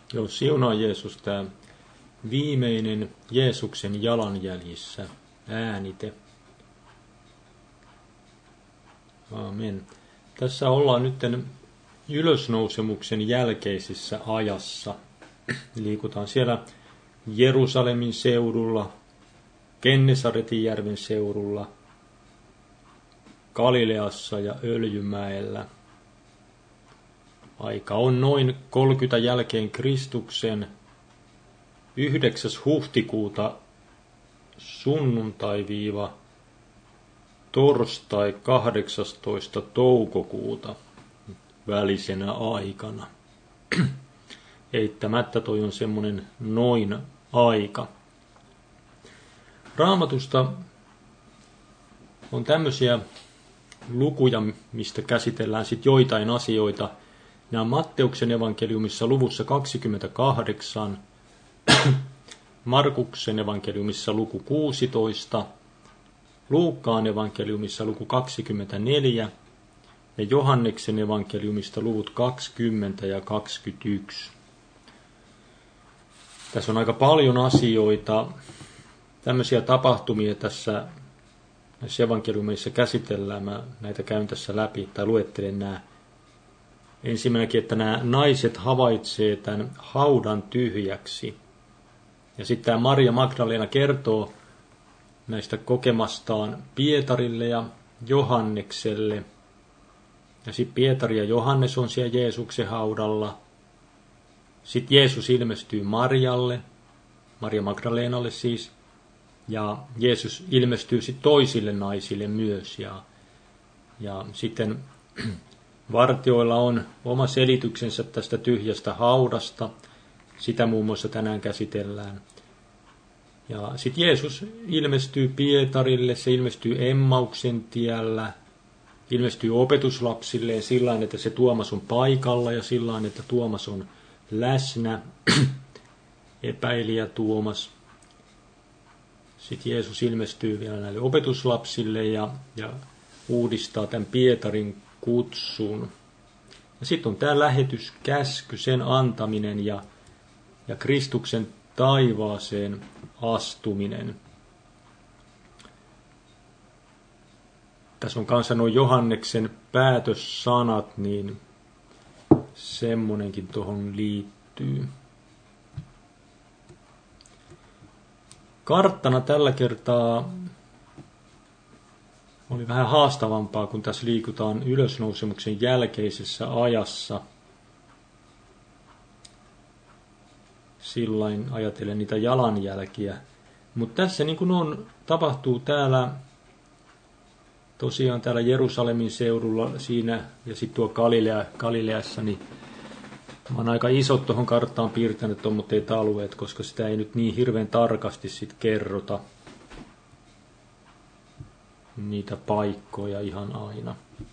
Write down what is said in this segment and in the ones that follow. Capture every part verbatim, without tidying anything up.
Joo, siunaa Jeesus, tämä viimeinen Jeesuksen jalanjäljissä äänite. Aamen. Tässä ollaan nyt ylösnousemuksen jälkeisissä ajassa. Liikutaan siellä Jerusalemin seudulla, Kennesaretin järven seudulla, Galileassa ja Öljymäellä. Aika on noin kolmekymmentä jälkeen Kristuksen yhdeksäs huhtikuuta sunnuntai-viiva torstai kahdeksastoista toukokuuta välisenä aikana. Eittämättä toi on semmoinen noin aika. Raamatusta on tämmöisiä lukuja, mistä käsitellään sitten joitain asioita. Nämä on Matteuksen evankeliumissa luvussa kaksikymmentäkahdeksan, Markuksen evankeliumissa luku kuusitoista, Luukkaan evankeliumissa luku kaksikymmentäneljä ja Johanneksen evankeliumista luvut kaksikymmentä ja kaksikymmentäyksi. Tässä on aika paljon asioita, tämmöisiä tapahtumia tässä näissä evankeliumeissa käsitellään. Mä näitä käyn tässä läpi tai luettelen nämä. Ensimmäinenkin, että nämä naiset havaitsee tämän haudan tyhjäksi. Ja sitten tämä Maria Magdalena kertoo näistä kokemastaan Pietarille ja Johannekselle. Ja sitten Pietari ja Johannes on siellä Jeesuksen haudalla. Sitten Jeesus ilmestyy Marialle, Maria Magdalenalle siis. Ja Jeesus ilmestyy sitten toisille naisille myös. Ja, ja sitten vartioilla on oma selityksensä tästä tyhjästä haudasta. Sitä muun muassa tänään käsitellään. Ja sitten Jeesus ilmestyy Pietarille, se ilmestyy Emmauksen tiellä, ilmestyy opetuslapsilleen sillä tavalla, että se Tuomas on paikalla ja sillä tavalla, että Tuomas on läsnä, epäilijä Tuomas. Sitten Jeesus ilmestyy vielä näille opetuslapsille ja, ja uudistaa tämän Pietarin kutsun. Ja sitten on tämä lähetyskäsky, sen antaminen ja, ja Kristuksen taivaaseen astuminen. Tässä on kanssa nuo Johanneksen päätössanat, niin semmonenkin tuohon liittyy. Karttana tällä kertaa oli vähän haastavampaa, kun tässä liikutaan ylösnousemuksen jälkeisessä ajassa. Sillain ajatellen niitä jalanjälkiä. Mutta tässä niin kuin on, tapahtuu täällä, tosiaan täällä Jerusalemin seudulla siinä ja sitten tuo Galilea, Galileassa, niin mä oon aika isot tuohon karttaan piirtänyt tuommoitteet alueet, koska sitä ei nyt niin hirveän tarkasti sit kerrota niitä paikkoja ihan aina.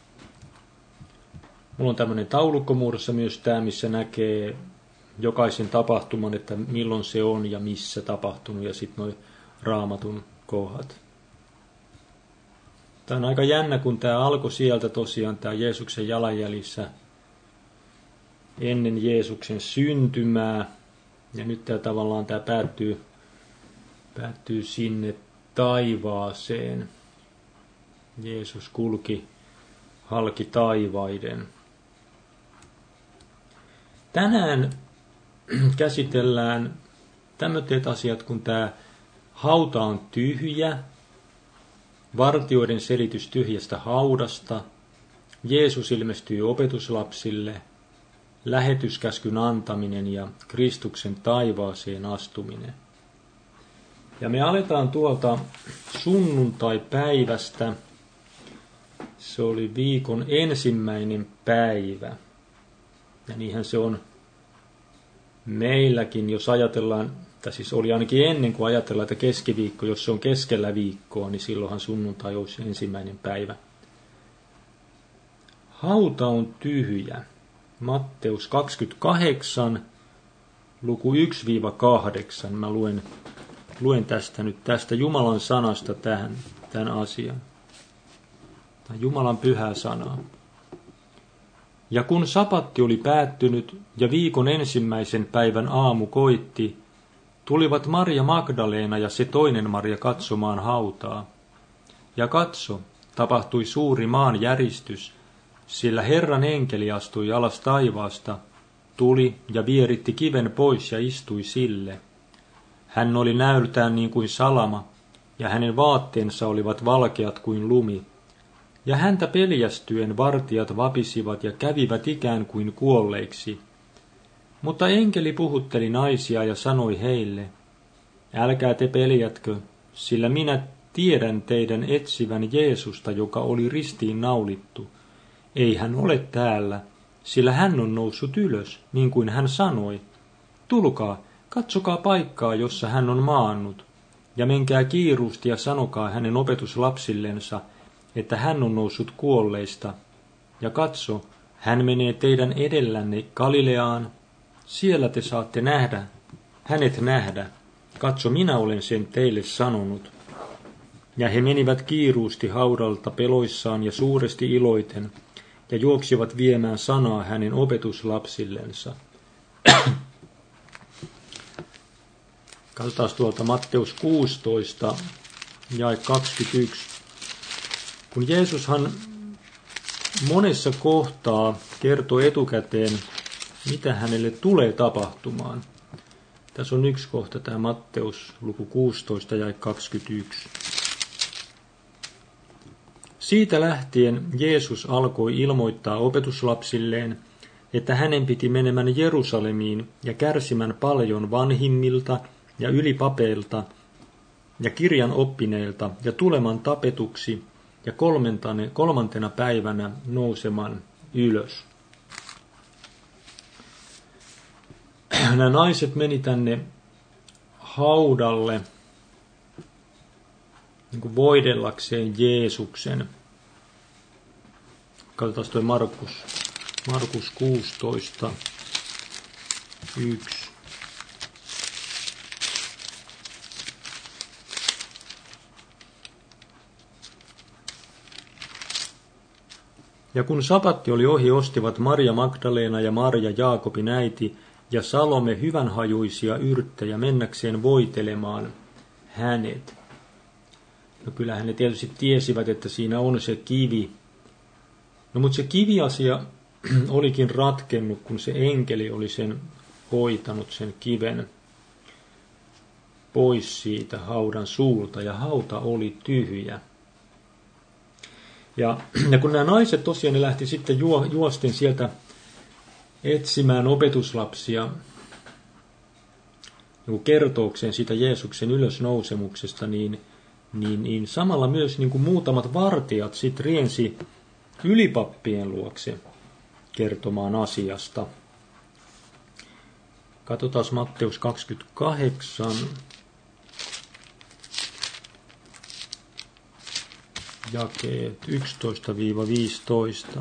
Mulla on tämmöinen taulukkomuodossa myös tämä, missä näkee jokaisen tapahtuman, että milloin se on ja missä tapahtunut ja sitten nuo raamatun kohdat. Tämä on aika jännä, kun tämä alkoi sieltä tosiaan, tämä Jeesuksen jalanjäljissä ennen Jeesuksen syntymää. Ja nyt tämä tavallaan tämä päättyy, päättyy sinne taivaaseen. Jeesus kulki halki taivaiden. Tänään käsitellään tämmöiset asiat, kun tämä hauta on tyhjä, vartijoiden selitys tyhjästä haudasta, Jeesus ilmestyy opetuslapsille, lähetyskäskyn antaminen ja Kristuksen taivaaseen astuminen. Ja me aletaan tuolta sunnuntai-päivästä. Se oli viikon ensimmäinen päivä. Ja niinhän se on meilläkin, jos ajatellaan, tai siis oli ainakin ennen kuin ajatellaan, että keskiviikko, jos se on keskellä viikkoa, niin silloinhan sunnuntai olisi ensimmäinen päivä. Hauta on tyhjä. Matteus kaksikymmentäkahdeksan, luku yksi kahdeksan. Mä luen, luen tästä nyt tästä Jumalan sanasta tähän, tämän asian. Tämä Jumalan pyhää sanaa. Ja kun sapatti oli päättynyt ja viikon ensimmäisen päivän aamu koitti, tulivat Maria Magdaleena ja se toinen Maria katsomaan hautaa. Ja katso, tapahtui suuri maan järistys, sillä Herran enkeli astui alas taivaasta, tuli ja vieritti kiven pois ja istui sille. Hän oli näöltään niin kuin salama, ja hänen vaatteensa olivat valkeat kuin lumi. Ja häntä peljästyen vartijat vapisivat ja kävivät ikään kuin kuolleiksi. Mutta enkeli puhutteli naisia ja sanoi heille, älkää te peljätkö, sillä minä tiedän teidän etsivän Jeesusta, joka oli ristiin naulittu. Ei hän ole täällä, sillä hän on noussut ylös, niin kuin hän sanoi. Tulkaa, katsokaa paikkaa, jossa hän on maannut, ja menkää kiiruusti ja sanokaa hänen opetuslapsillensa, että hän on noussut kuolleista. Ja katso, hän menee teidän edellänne Galileaan, siellä te saatte nähdä, hänet nähdä. Katso, minä olen sen teille sanonut. Ja he menivät kiiruusti haudalta peloissaan ja suuresti iloiten, ja juoksivat viemään sanaa hänen opetuslapsillensa. Katsotaan tuolta Matteus kuusitoista, jae kaksikymmentäyksi. Kun Jeesushan monessa kohtaa kertoo etukäteen, mitä hänelle tulee tapahtumaan. Tässä on yksi kohta, tämä Matteus luku kuusitoista, jae kaksikymmentäyksi. Siitä lähtien Jeesus alkoi ilmoittaa opetuslapsilleen, että hänen piti menemään Jerusalemiin ja kärsimään paljon vanhimmilta ja ylipapeilta ja kirjan oppineilta ja tuleman tapetuksi ja kolmantena päivänä nousemaan ylös. Nämä naiset meni tänne haudalle niin kuin voidellakseen Jeesuksen. Katsotaan tuo Markus, Markus kuusitoista, yksi. Ja kun sapatti oli ohi, ostivat Maria Magdaleena ja Maria Jaakobin äiti ja Salome hyvänhajuisia yrttejä mennäkseen voitelemaan hänet. No kyllähän ne tietysti tiesivät, että siinä on se kivi. No mutta se kiviasia olikin ratkennut, kun se enkeli oli sen hoitanut sen kiven pois siitä haudan suulta ja hauta oli tyhjä. Ja, ja kun nämä naiset tosiaan ne lähti sitten juo, juosten sieltä etsimään opetuslapsia niin kertookseen siitä Jeesuksen ylösnousemuksesta, niin, niin, niin samalla myös niin kuin muutamat vartijat sitten riensi ylipappien luokse kertomaan asiasta. Katsotaan Matteus kaksikymmentäkahdeksan. Jakeet yksitoista viisitoista.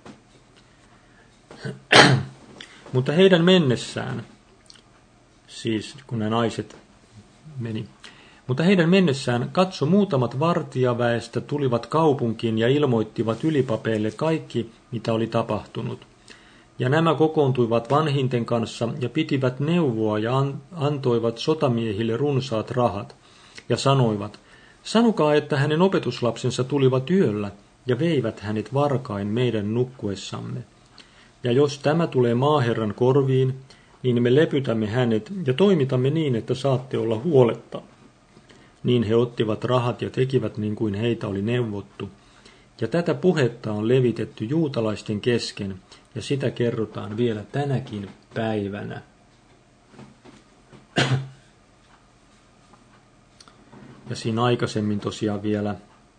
Mutta heidän mennessään, siis kun nämä naiset meni, mutta heidän mennessään katso muutamat vartijaväestä tulivat kaupunkiin ja ilmoittivat ylipapeille kaikki, mitä oli tapahtunut. Ja nämä kokoontuivat vanhinten kanssa ja pitivät neuvoa ja antoivat sotamiehille runsaat rahat ja sanoivat, sanokaa, että hänen opetuslapsensa tulivat yöllä ja veivät hänet varkain meidän nukkuessamme. Ja jos tämä tulee maaherran korviin, niin me lepytämme hänet ja toimitamme niin, että saatte olla huoletta. Niin he ottivat rahat ja tekivät niin kuin heitä oli neuvottu. Ja tätä puhetta on levitetty juutalaisten kesken, ja sitä kerrotaan vielä tänäkin päivänä. Ja siinä aikaisemmin tosiaan vielä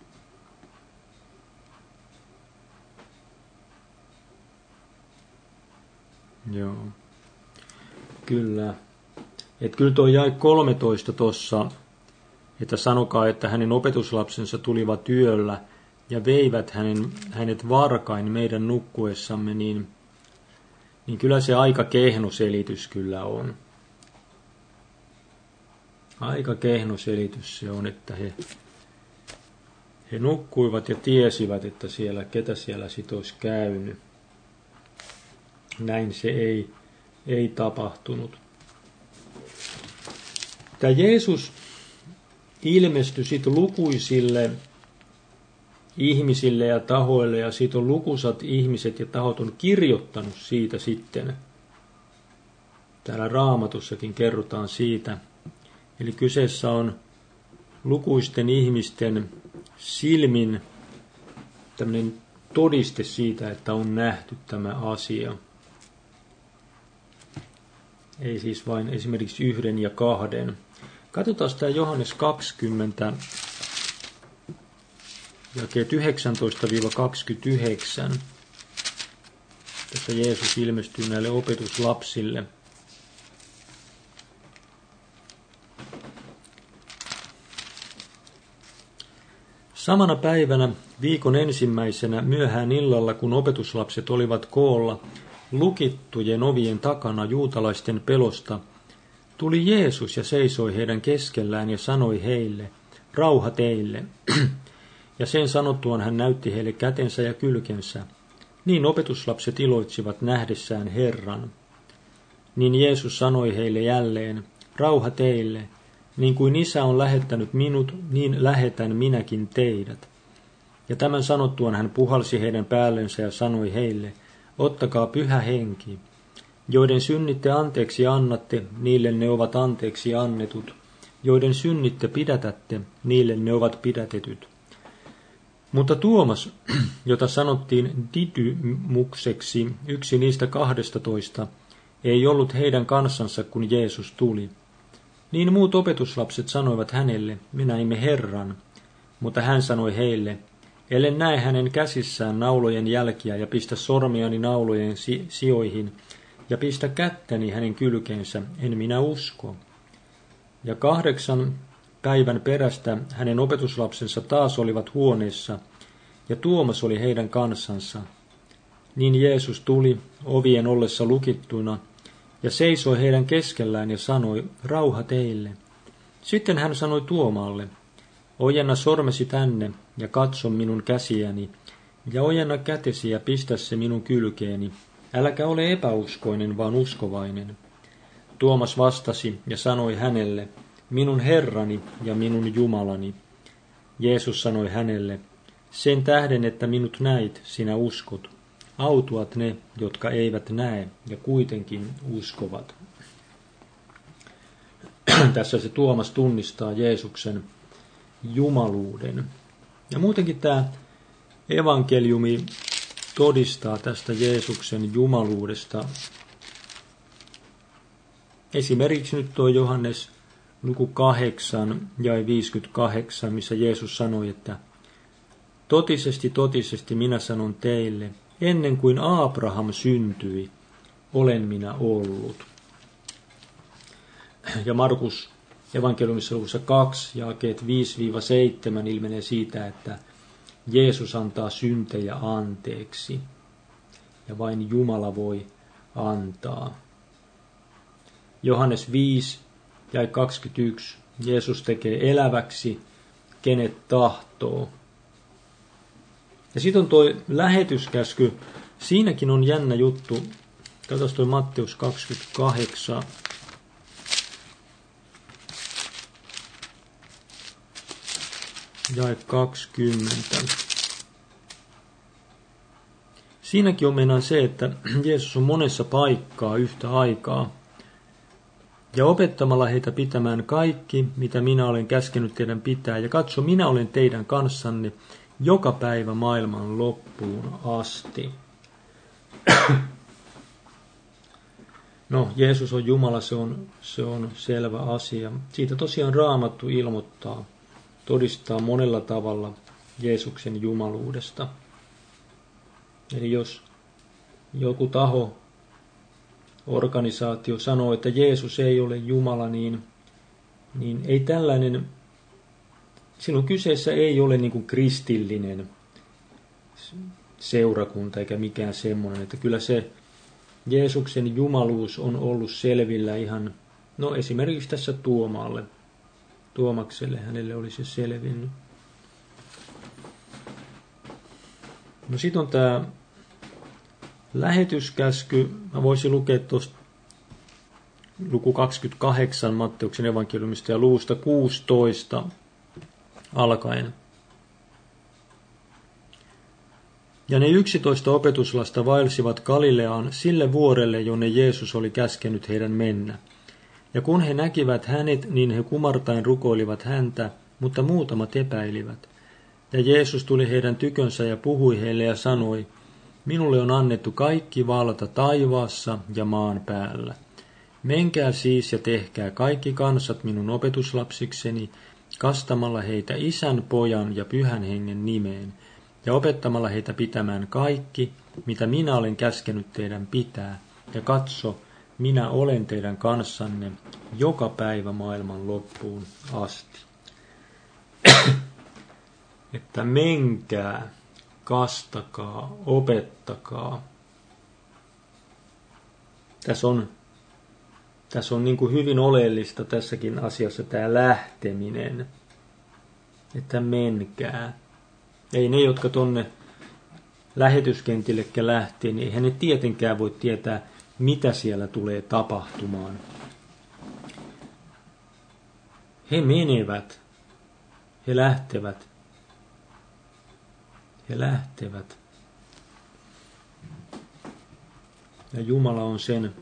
joo. Kyllä. Että kyllä tuo jae kolmetoista tuossa, että sanokaa, että hänen opetuslapsensa tulivat yöllä ja veivät hänen, hänet varkain meidän nukkuessamme, niin, niin kyllä se aika kehno selitys kyllä on. Aika kehno selitys se on, että he, he nukkuivat ja tiesivät, että siellä, ketä siellä sit olisi käynyt. näin se ei, ei tapahtunut. Tämä Jeesus ilmestyi sitten lukuisille ihmisille ja tahoille, ja siitä on lukuisat ihmiset ja tahot on kirjoittanut siitä sitten. Täällä Raamatussakin kerrotaan siitä. Eli kyseessä on lukuisten ihmisten silmin tämmöinen todiste siitä, että on nähty tämä asia. Ei siis vain esimerkiksi yhden ja kahden. Katsotaan tämä Johannes kaksikymmentä, jakeet yhdeksäntoista kaksikymmentäyhdeksän. Tässä Jeesus ilmestyy näille opetuslapsille. Samana päivänä viikon ensimmäisenä myöhään illalla, kun opetuslapset olivat koolla lukittujen ovien takana juutalaisten pelosta, tuli Jeesus ja seisoi heidän keskellään ja sanoi heille, rauha teille. Ja sen sanottuaan hän näytti heille kätensä ja kylkensä. Niin opetuslapset iloitsivat nähdessään Herran. Niin Jeesus sanoi heille jälleen, rauha teille. Niin kuin Isä on lähettänyt minut, niin lähetän minäkin teidät. Ja tämän sanottuaan hän puhalsi heidän päällensä ja sanoi heille, ottakaa pyhä henki. Joiden synnitte anteeksi annatte, niille ne ovat anteeksi annetut. Joiden synnitte pidätätte, niille ne ovat pidätetyt. Mutta Tuomas, jota sanottiin Didymukseksi, yksi niistä kahdestatoista, ei ollut heidän kanssansa, kun Jeesus tuli. Niin muut opetuslapset sanoivat hänelle, me näimme Herran, mutta hän sanoi heille, ellen näe hänen käsissään naulojen jälkiä ja pistä sormiani naulojen si- sijoihin ja pistä kättäni hänen kylkeensä, en minä usko. Ja kahdeksan päivän perästä hänen opetuslapsensa taas olivat huoneessa, ja Tuomas oli heidän kanssansa. Niin Jeesus tuli ovien ollessa lukittuina, ja seisoi heidän keskellään ja sanoi, rauha teille. Sitten hän sanoi Tuomaalle, ojenna sormesi tänne ja katso minun käsiäni, ja ojenna kätesi ja pistä se minun kylkeeni. Äläkä ole epäuskoinen, vaan uskovainen. Tuomas vastasi ja sanoi hänelle, minun Herrani ja minun Jumalani. Jeesus sanoi hänelle, sen tähden, että minut näit, sinä uskot. Autuat ne, jotka eivät näe ja kuitenkin uskovat. Tässä se Tuomas tunnistaa Jeesuksen jumaluuden. Ja muutenkin tämä evankeliumi todistaa tästä Jeesuksen jumaluudesta. Esimerkiksi nyt tuo Johannes luku kahdeksan ja viisikymmentäkahdeksan, missä Jeesus sanoi, että totisesti, totisesti minä sanon teille, ennen kuin Abraham syntyi, olen minä ollut. Ja Markus evankeliumissa luvussa kaksi, jakeet viisi seitsemän ilmenee siitä, että Jeesus antaa syntejä anteeksi. Ja vain Jumala voi antaa. Johannes viisi ja kaksikymmentäyksi. Jeesus tekee eläväksi, kenet tahtoo. Ja sitten on tuo lähetyskäsky. Siinäkin on jännä juttu. Katsotaan tuo Matteus kaksikymmentäkahdeksan. Jae kaksikymmentä. Siinäkin on meinaan se, että Jeesus on monessa paikkaa yhtä aikaa. Ja opettamalla heitä pitämään kaikki, mitä minä olen käskenyt teidän pitää. Ja katso, minä olen teidän kanssanne joka päivä maailman loppuun asti. No, Jeesus on Jumala, se on, se on selvä asia. Siitä tosiaan Raamattu ilmoittaa, todistaa monella tavalla Jeesuksen jumaluudesta. Eli jos joku taho, organisaatio sanoo, että Jeesus ei ole Jumala, niin, niin ei tällainen, silloin kyseessä ei ole niin kuin kristillinen seurakunta eikä mikään semmoinen, että kyllä se Jeesuksen jumaluus on ollut selvillä ihan, no esimerkiksi tässä Tuomaalle, Tuomakselle hänelle oli se selvinnyt. No sitten on tämä Lähetyskäsky, mä voisin lukea tuosta luku kaksikymmentäkahdeksan Matteuksen evankeliumista ja luvusta kuusitoista alkaen. Ja ne yksitoista opetuslasta vaelsivat Galileaan sille vuorelle, jonne Jeesus oli käskenyt heidän mennä. Ja kun he näkivät hänet, niin he kumartain rukoilivat häntä, mutta muutamat epäilivät. Ja Jeesus tuli heidän tykönsä ja puhui heille ja sanoi, minulle on annettu kaikki valta taivaassa ja maan päällä. Menkää siis ja tehkää kaikki kansat minun opetuslapsikseni, kastamalla heitä Isän, Pojan ja Pyhän Hengen nimeen, ja opettamalla heitä pitämään kaikki, mitä minä olen käskenyt teidän pitää, ja katso, minä olen teidän kanssanne joka päivä maailman loppuun asti. Että menkää, kastakaa, opettakaa. Tässä on, tässä on niin kuin hyvin oleellista tässäkin asiassa tämä lähteminen. Että menkää. Ei ne, jotka tonne lähetyskentillekä lähtee, niin eihän ne tietenkään voi tietää, mitä siellä tulee tapahtumaan. He menevät. He lähtevät. He lähtevät. Ja Jumala on sen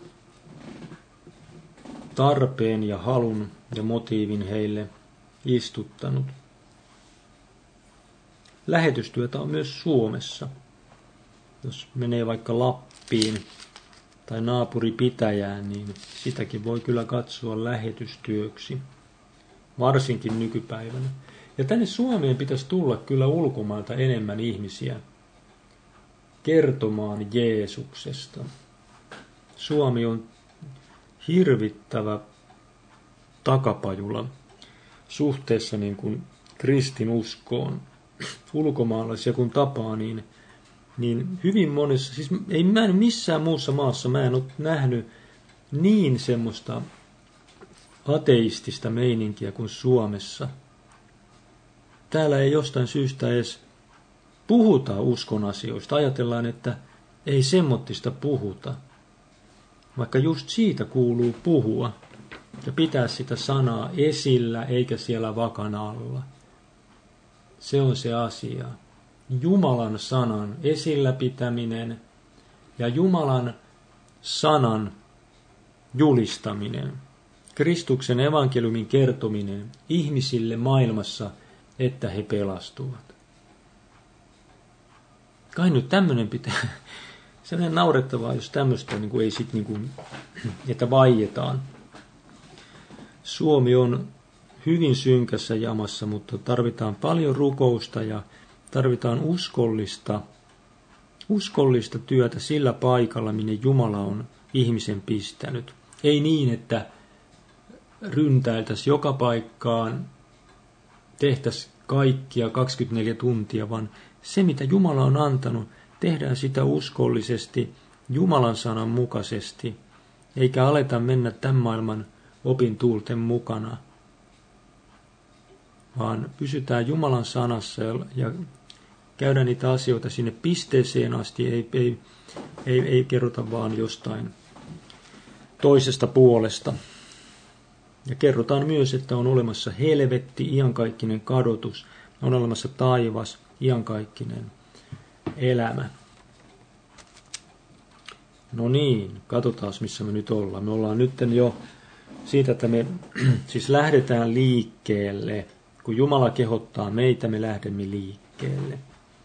tarpeen ja halun ja motiivin heille istuttanut. Lähetystyötä on myös Suomessa. Jos menee vaikka Lappiin tai naapuripitäjään, niin sitäkin voi kyllä katsoa lähetystyöksi, varsinkin nykypäivänä. Ja tänne Suomeen pitäisi tulla kyllä ulkomailta enemmän ihmisiä kertomaan Jeesuksesta. Suomi on hirvittävä takapajula suhteessa niin kuin kristinuskoon. Ulkomaalaisia kun tapaa, niin, niin hyvin monessa, siis ei mä en missään muussa maassa, mä en ole nähnyt niin semmoista ateistista meininkiä kuin Suomessa. Täällä ei jostain syystä edes puhuta uskon asioista. Ajatellaan, että ei semmottista puhuta. Vaikka just siitä kuuluu puhua ja pitää sitä sanaa esillä eikä siellä vakan alla. Se on se asia. Jumalan sanan esillä pitäminen ja Jumalan sanan julistaminen. Kristuksen evankeliumin kertominen ihmisille maailmassa, että he pelastuvat. Kai nyt tämmöinen pitää, sellainen naurettavaa, jos tämmöistä niin kuin ei sit niin kuin, että vaietaan. Suomi on hyvin synkässä jamassa, mutta tarvitaan paljon rukousta ja tarvitaan uskollista, uskollista työtä sillä paikalla, minne Jumala on ihmisen pistänyt. Ei niin, että ryntäiltäisiin joka paikkaan, tehtäisiin kaikkia kaksikymmentäneljä tuntia, vaan se, mitä Jumala on antanut, tehdään sitä uskollisesti, Jumalan sanan mukaisesti, eikä aleta mennä tämän maailman opintuulten mukana, vaan pysytään Jumalan sanassa ja, ja käydään niitä asioita sinne pisteeseen asti, ei, ei, ei, ei kerrota vaan jostain toisesta puolesta. Ja kerrotaan myös, että on olemassa helvetti, iankaikkinen kadotus, on olemassa taivas, iankaikkinen elämä. No niin, katsotaan missä me nyt ollaan. Me ollaan nyt jo siitä, että me siis lähdetään liikkeelle. Kun Jumala kehottaa meitä, me lähdemme liikkeelle.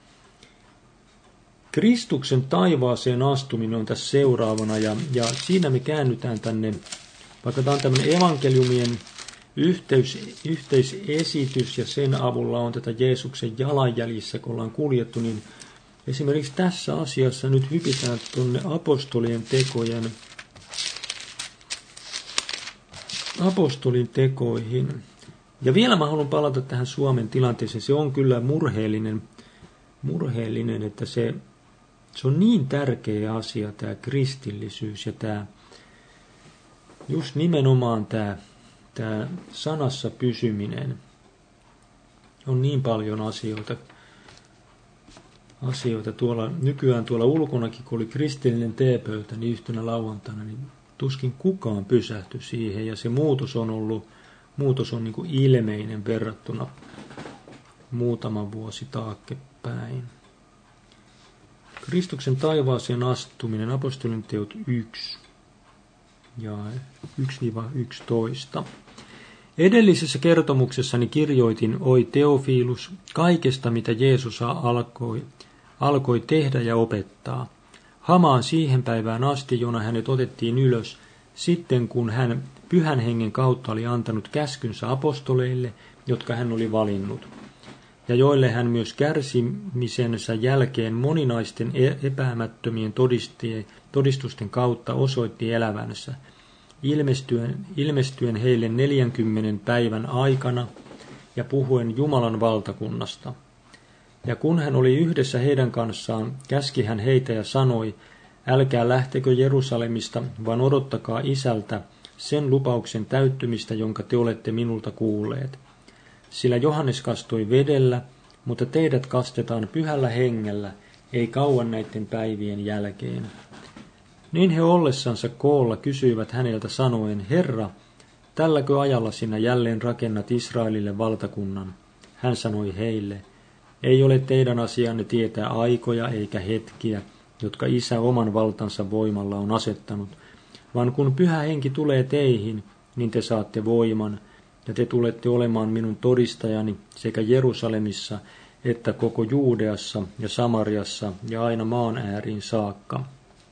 Kristuksen taivaaseen astuminen on tässä seuraavana, ja, ja siinä me käännytään tänne, vaikka tämä on tämmöinen evankeliumien yhteys, yhteisesitys, ja sen avulla on tätä Jeesuksen jalanjäljissä, kun ollaan kuljettu, niin esimerkiksi tässä asiassa nyt hypitään tuonne apostolien tekojen, apostolin tekoihin. Ja vielä mä haluan palata tähän Suomen tilanteeseen. Se on kyllä murheellinen, murheellinen että se, se on niin tärkeä asia, tämä kristillisyys ja tämä, just nimenomaan tämä, tämä sanassa pysyminen. On niin paljon asioita. asioita. Tuolla, nykyään tuolla ulkonakin, kun oli kristillinen teepöytä, niin yhtenä lauantaina, niin tuskin kukaan pysähtyi siihen. Ja se muutos on ollut, muutos on niin kuin ilmeinen verrattuna muutama vuosi taaksepäin. Kristuksen taivaaseen astuminen, apostolien teot yksi ja yksi yksitoista. Edellisessä kertomuksessani kirjoitin, oi Teofilus, kaikesta mitä Jeesus alkoi, alkoi tehdä ja opettaa. Hamaan siihen päivään asti, jona hänet otettiin ylös, sitten kun hän Pyhän Hengen kautta oli antanut käskynsä apostoleille, jotka hän oli valinnut, ja joille hän myös kärsimisensä jälkeen moninaisten epäämättömien todistusten kautta osoitti elävänsä, ilmestyen, ilmestyen heille neljänkymmenen päivän aikana ja puhuen Jumalan valtakunnasta. Ja kun hän oli yhdessä heidän kanssaan, käski hän heitä ja sanoi, älkää lähtekö Jerusalemista, vaan odottakaa Isältä sen lupauksen täyttymistä, jonka te olette minulta kuulleet. Sillä Johannes kastoi vedellä, mutta teidät kastetaan Pyhällä Hengellä, ei kauan näiden päivien jälkeen. Niin he ollessansa koolla kysyivät häneltä sanoen, Herra, tälläkö ajalla sinä jälleen rakennat Israelille valtakunnan? Hän sanoi heille, ei ole teidän asianne tietää aikoja eikä hetkiä, jotka Isä oman valtansa voimalla on asettanut, vaan kun Pyhä Henki tulee teihin, niin te saatte voiman, ja te tulette olemaan minun todistajani sekä Jerusalemissa, että koko Juudeassa ja Samariassa ja aina maan ääriin saakka.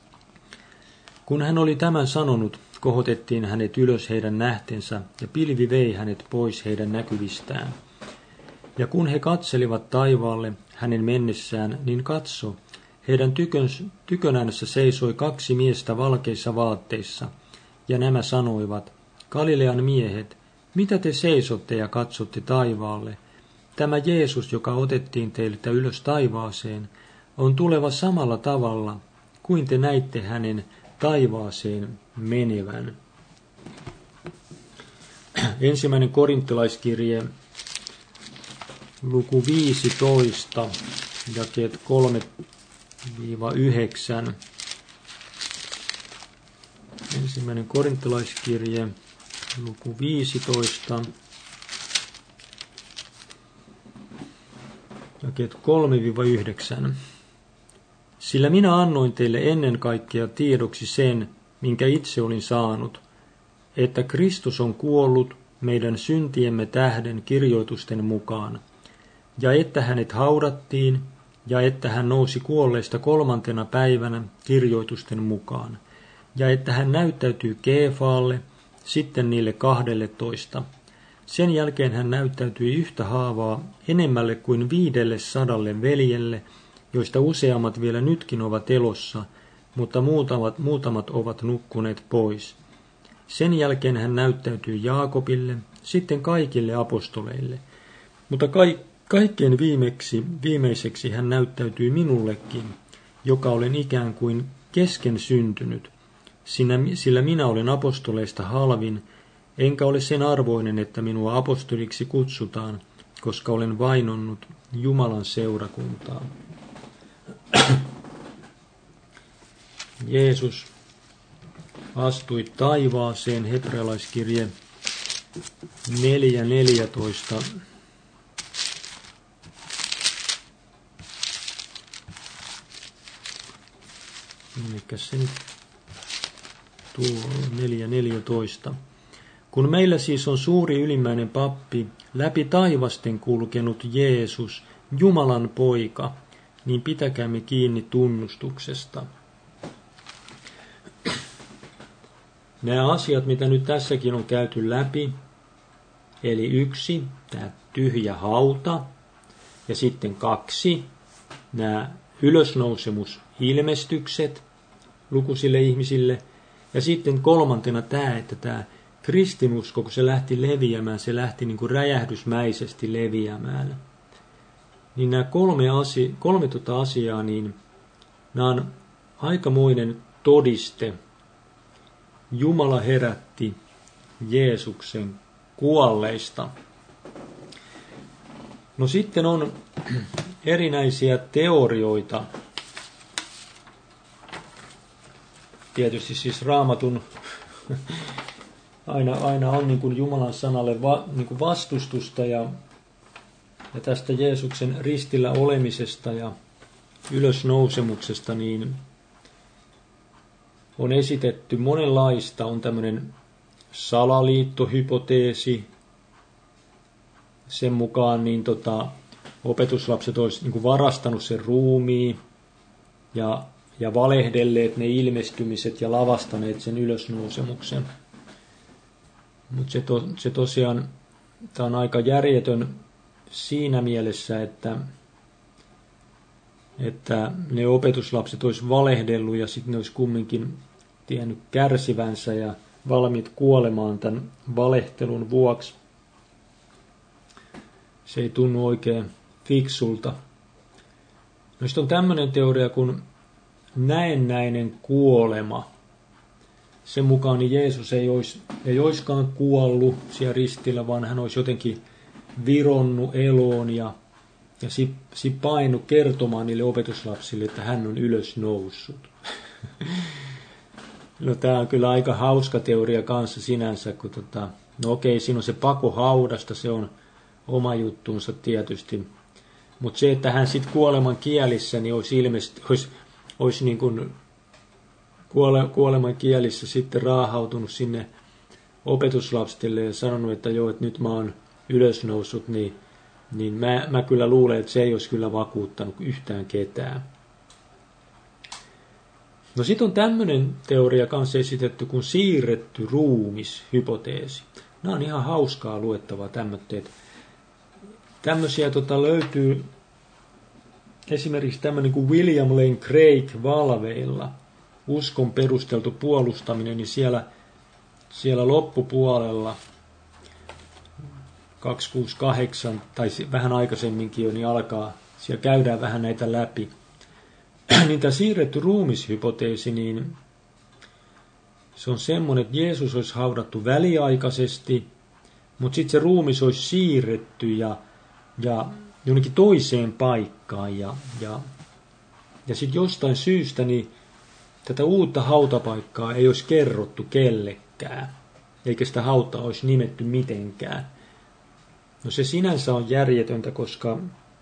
Kun hän oli tämän sanonut, kohotettiin hänet ylös heidän nähtensä, ja pilvi vei hänet pois heidän näkyvistään. Ja kun he katselivat taivaalle hänen mennessään, niin katso, heidän tyköns, tykönänsä seisoi kaksi miestä valkeissa vaatteissa, ja nämä sanoivat, Galilean miehet, mitä te seisotte ja katsotte taivaalle? Tämä Jeesus, joka otettiin teiltä ylös taivaaseen, on tuleva samalla tavalla, kuin te näitte hänen taivaaseen menevän. Ensimmäinen korintolaiskirje, luku viisitoista, jakeet kolme yhdeksän. Ensimmäinen korintolaiskirje, luku viisitoista, jakeet kolme yhdeksän. Sillä minä annoin teille ennen kaikkea tiedoksi sen, minkä itse olin saanut, että Kristus on kuollut meidän syntiemme tähden kirjoitusten mukaan, ja että hänet haudattiin, ja että hän nousi kuolleista kolmantena päivänä kirjoitusten mukaan, ja että hän näyttäytyy Keefaalle, sitten niille kahdelle toista. Sen jälkeen hän näyttäytyi yhtä haavaa enemmälle kuin viidelle sadalle veljelle, joista useammat vielä nytkin ovat elossa, mutta muutamat, muutamat ovat nukkuneet pois. Sen jälkeen hän näyttäytyi Jaakobille, sitten kaikille apostoleille, mutta ka- kaikkein viimeksi, viimeiseksi hän näyttäytyi minullekin, joka olen ikään kuin kesken syntynyt, sillä minä olen apostoleista halvin, enkä ole sen arvoinen, että minua apostoliksi kutsutaan, koska olen vainonnut Jumalan seurakuntaa. Jeesus astui taivaaseen, hebrealaiskirje neljä neljätoista. Mikäs se nyt tuo neljä neljätoista. Kun meillä siis on suuri ylimmäinen pappi, läpi taivasten kulkenut Jeesus, Jumalan poika, niin pitäkäämme kiinni tunnustuksesta. Nämä asiat, mitä nyt tässäkin on käyty läpi, eli yksi, tämä tyhjä hauta, ja sitten kaksi, nämä ylösnousemusilmestykset lukuisille ihmisille, ja sitten kolmantena tämä, että tämä kristinusko, kun se lähti leviämään, se lähti niin kuin räjähdysmäisesti leviämään. Niin nämä kolme, asia, kolme tota asiaa, niin nämä on aikamoinen todiste. Jumala herätti Jeesuksen kuolleista. No sitten on erinäisiä teorioita. Tietysti siis Raamatun aina, aina on niin kuin Jumalan sanalle va, niin kuin vastustusta ja, ja tästä Jeesuksen ristillä olemisesta ja ylösnousemuksesta niin on esitetty monenlaista. On tämmöinen salaliittohypoteesi. Sen mukaan niin tota, opetuslapset olisi niin kuin varastanut sen ruumiin ja, ja valehdelleet ne ilmestymiset ja lavastaneet sen ylösnousemuksen. Mutta se, to, se tosiaan, tämä on aika järjetön siinä mielessä, että, että ne opetuslapset olisi valehdellut ja sitten ne olisi kumminkin tiennyt kärsivänsä ja valmiit kuolemaan tämän valehtelun vuoksi. Se ei tunnu oikein fiksulta. No sitten on tämmöinen teoria kuin näennäinen kuolema. Sen mukaan niin Jeesus ei, olisi, ei olisikaan kuollut siellä ristillä, vaan hän olisi jotenkin vironnut eloon ja, ja si, si painu kertomaan niille opetuslapsille, että hän on ylös noussut. No tämä on kyllä aika hauska teoria kanssa sinänsä, kun tota, no okei, siinä on se pako haudasta, se on oma juttuunsa tietysti. Mutta se, että hän sitten kuoleman kielissä, niin olisi ilmeisesti, olisi, olisi niin kuin kuole, kuoleman kielissä sitten raahautunut sinne opetuslapsille ja sanonut, että joo, että nyt mä oon ylösnoussut, niin, niin mä, mä kyllä luulen, että se ei olisi kyllä vakuuttanut yhtään ketään. No sitten on tämmöinen teoria kanssa esitetty kuin siirretty ruumishypoteesi. Nämä on ihan hauskaa luettavaa tämmöitteet. Tämmöisiä tota, löytyy esimerkiksi tämmöinen kuin William Lane Craig Valveilla, uskon perusteltu puolustaminen, niin siellä, siellä loppupuolella kaksisataakuusikymmentäkahdeksan tai vähän aikaisemminkin jo, niin alkaa, siellä käydään vähän näitä läpi. Niin tämä siirretty ruumishypoteesi, niin se on semmoinen, että Jeesus olisi haudattu väliaikaisesti, mutta sitten se ruumis olisi siirretty ja, ja jonnekin toiseen paikkaan. Ja, ja, ja sitten jostain syystä niin tätä uutta hautapaikkaa ei olisi kerrottu kellekään, eikä sitä hautaa olisi nimetty mitenkään. No se sinänsä on järjetöntä, koska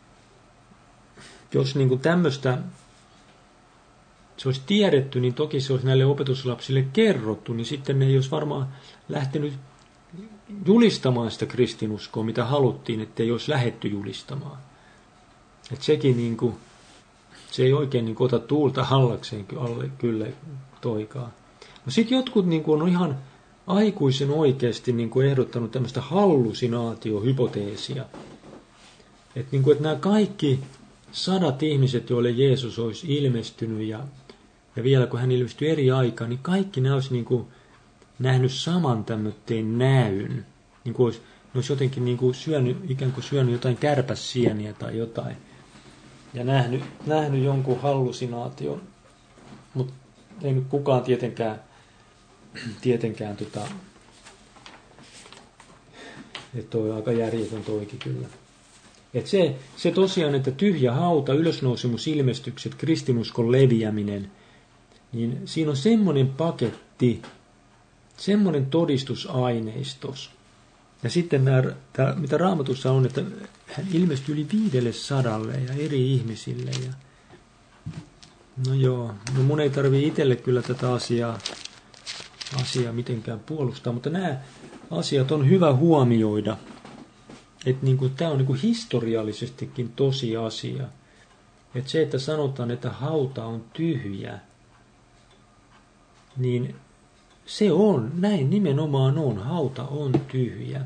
jos niin kuin tämmöistä se olisi tiedetty, niin toki se olisi näille opetuslapsille kerrottu, niin sitten ne ei olisi varmaan lähtenyt julistamaan sitä kristinuskoa, mitä haluttiin, ettei olisi lähdetty julistamaan. Että sekin niin kuin, se ei oikein niin kuin ota tuulta hallakseen kyllä toikaan. No sitten jotkut niin kuin on ihan aikuisen oikeasti niin kuin ehdottanut tämmöistä hallusinaatiohypoteesia. Että niin kuin, että nämä kaikki sadat ihmiset, joille Jeesus olisi ilmestynyt ja, ja vielä kun hän ilmestyi eri aikaan, niin kaikki ne olisi niin kuin nähnyt saman tämmöitteen näyn. Niin kuin olisi, ne olisi jotenkin niin kuin syönyt, ikään kuin syönyt jotain kärpäsieniä tai jotain. Ja nähnyt, nähnyt jonkun hallusinaation. Mutta ei nyt kukaan tietenkään, tietenkään tota, että toi on aika järjetön toikin kyllä. Et se, se tosiaan, että tyhjä hauta, ylösnousemusilmestykset, kristinuskon leviäminen, niin siinä on semmoinen paketti, semmoinen todistusaineistos. Ja sitten nämä, tämä, mitä Raamatussa on, että hän ilmestyi yli viidelle sadalle ja eri ihmisille. Ja no joo, no mun ei tarvitse itselle kyllä tätä asiaa, asiaa mitenkään puolustaa, mutta nämä asiat on hyvä huomioida. Että niin tämä on niin kuin historiallisestikin tosi asia. Että se, että sanotaan, että hauta on tyhjä, niin se on, näin nimenomaan on, hauta on tyhjä.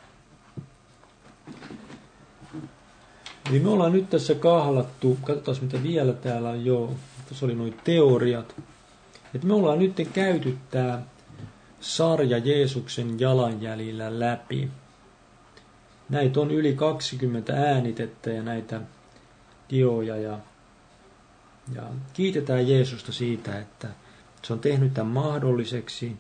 Eli me ollaan nyt tässä kahlattu, katsotaan mitä vielä täällä on jo, tässä oli nuo teoriat. Että me ollaan nyt käyty tämä sarja Jeesuksen jalanjäljillä läpi. Näitä on yli kaksikymmentä äänitettä ja näitä dioja ja, ja kiitetään Jeesusta siitä, että se on tehnyt tämän mahdolliseksi.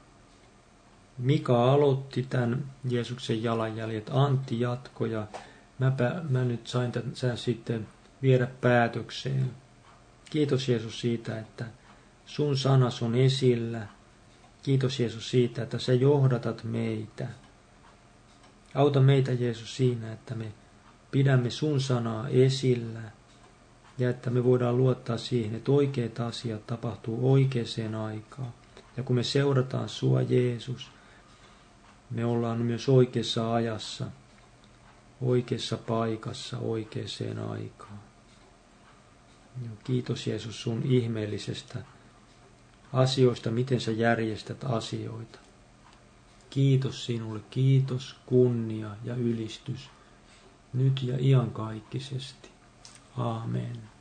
Mika aloitti tämän Jeesuksen jalanjäljet, Antti jatkoi ja mäpä, mä nyt sain tämän sitten viedä päätökseen. Kiitos Jeesus siitä, että sun sanas on esillä. Kiitos Jeesus siitä, että sä johdatat meitä. Auta meitä Jeesus siinä, että me pidämme sun sanaa esillä ja että me voidaan luottaa siihen, että oikeat asiat tapahtuu oikeaan aikaan. Ja kun me seurataan sua Jeesus, me ollaan myös oikeassa ajassa, oikeassa paikassa, oikeaan aikaan. Kiitos Jeesus sun ihmeellisestä asioista, miten sä järjestät asioita. Kiitos sinulle, kiitos, kunnia ja ylistys, nyt ja iankaikkisesti. Aamen.